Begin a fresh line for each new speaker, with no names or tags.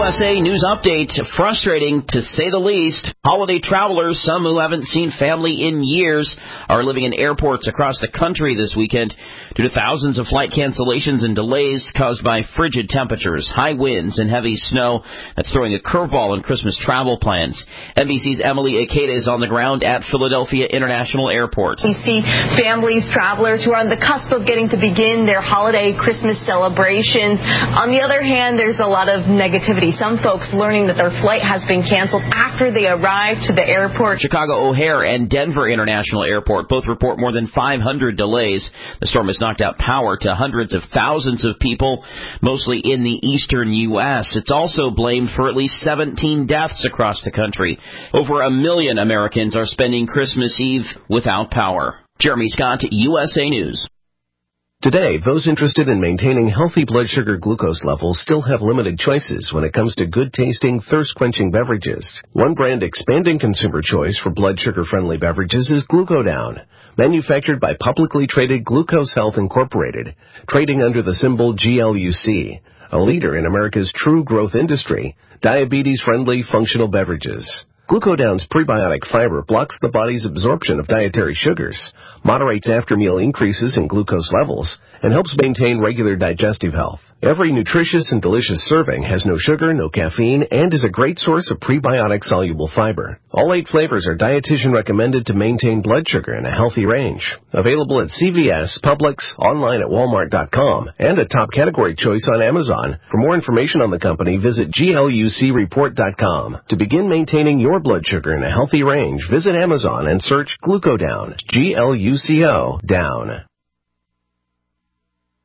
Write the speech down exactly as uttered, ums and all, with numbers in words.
S A News Update. Frustrating, to say the least. Holiday travelers, some who haven't seen family in years, are living in airports across the country this weekend due to thousands of flight cancellations and delays caused by frigid temperatures, high winds, and heavy snow. That's throwing a curveball in Christmas travel plans. N B C's Emily Akeda is on the ground at Philadelphia International Airport.
We see families, travelers who are on the cusp of getting to begin their holiday Christmas celebrations. On the other hand, there's a lot of negativity. Some folks learning that their flight has been canceled after they arrive to the airport.
Chicago O'Hare and Denver International Airport both report more than five hundred delays. The storm has knocked out power to hundreds of thousands of people, mostly in the eastern U S It's also blamed for at least seventeen deaths across the country. Over a million Americans are spending Christmas Eve without power. Jeremy Scott, U S A News.
Today, those interested in maintaining healthy blood sugar glucose levels still have limited choices when it comes to good-tasting, thirst-quenching beverages. One brand expanding consumer choice for blood sugar-friendly beverages is Glucodown, manufactured by publicly traded Glucose Health Incorporated, trading under the symbol G L U C, a leader in America's true growth industry, diabetes-friendly functional beverages. Glucodown's prebiotic fiber blocks the body's absorption of dietary sugars, moderates after-meal increases in glucose levels, and helps maintain regular digestive health. Every nutritious and delicious serving has no sugar, no caffeine, and is a great source of prebiotic-soluble fiber. All eight flavors are dietitian recommended to maintain blood sugar in a healthy range. Available at C V S, Publix, online at Walmart dot com, and a top category choice on Amazon. For more information on the company, visit G L U C report dot com. To begin maintaining your blood sugar in a healthy range, visit Amazon and search Glucodown, G L U C O, down.